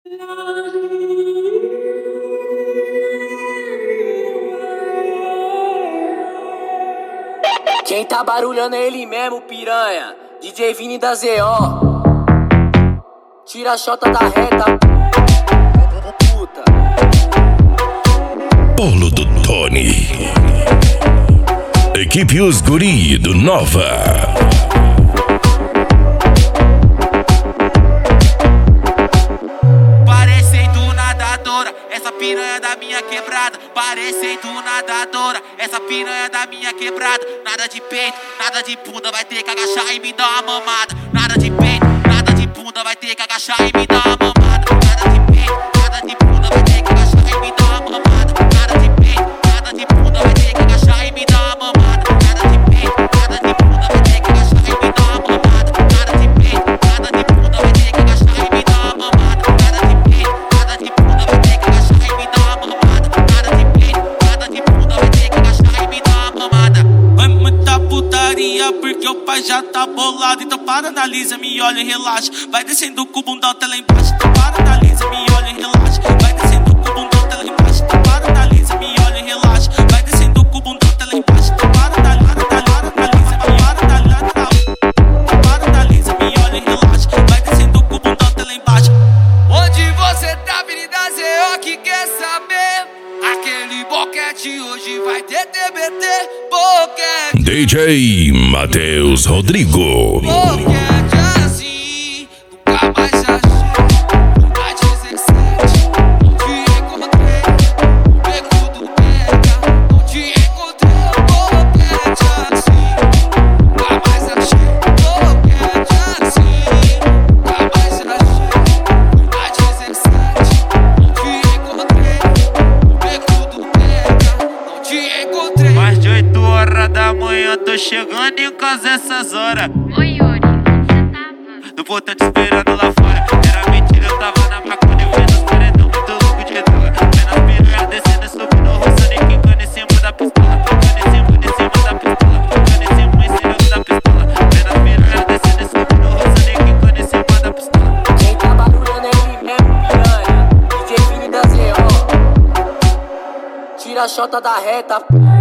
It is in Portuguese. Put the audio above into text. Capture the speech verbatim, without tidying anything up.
Quem tá barulhando é ele mesmo, piranha. D J Vini da Z O. Tira a chota da reta. Puta. Bolo do Tony. Equipe Os Guri do Nova. Parecendo nadadora, essa piranha da minha quebrada. Parecendo nadadora, essa piranha da minha quebrada. Nada de peito, nada de bunda, vai ter que agachar e me dar uma mamada. Nada de peito, nada de bunda, vai ter que agachar e me dar uma mamada. Nada de peito, nada de bunda, vai ter que agachar e me dar uma mamada. Nada de peito, nada de bunda, vai ter que agachar e me dar uma mamada. Nada de peito, nada de bunda, vai ter que agachar e me dar uma mamada. Nada de peito, nada de bunda, vai ter que agachar e me dar uma mamada. Nada de peito, nada de bunda, vai ter que agachar e me dar uma mamada. Nada de peito, nada de bunda, vai ter que agachar e me dar uma mamada. Vai muita putaria porque o pai já tá bolado. Então para, analisa, me olha e relaxa. Vai descendo com o bundão até lá embaixo. Então para, analisa, me olha e relaxa. Vai descendo com o bundão até lá embaixo. Então para, analisa, me olha e relaxa. Vai descendo com o bundão até lá embaixo. Então para, analisa, para, analisa, me olha e relaxa. Vai descendo com o bundão até lá embaixo. Onde você tá, Avenida Z O, que quer saber? Aquele boquete hoje vai ter T B T. Boquete D J Matheus Rodrigo. Boquete assim, nunca mais achei. A dezessete, não te encontrei. No beco do Teca, não te encontrei. Boquete assim, nunca mais achei. Boquete assim, nunca mais achei. A dezessete, não te encontrei. No beco do Teca, não te encontrei. Mais de oito horas da manhã, tô chegando em casa essas horas. Oi, Yuri, onde você tava? No portão te esperando lá fora. Era mentira, eu tava na maconha, vendo os paredão muito louco de droga. Vendo as piranhas descendo e subindo, roçando e quicando em cima da pistola. Quicando em cima, em cima da pistola. Quicando em cima, em cima da pistola. Vendo as piranhas descendo e subindo, roçando e quicando em cima da pistola. Quem tá barulhando é ele mesmo, piranha. D J Vini da Z O. Tira a chota da reta.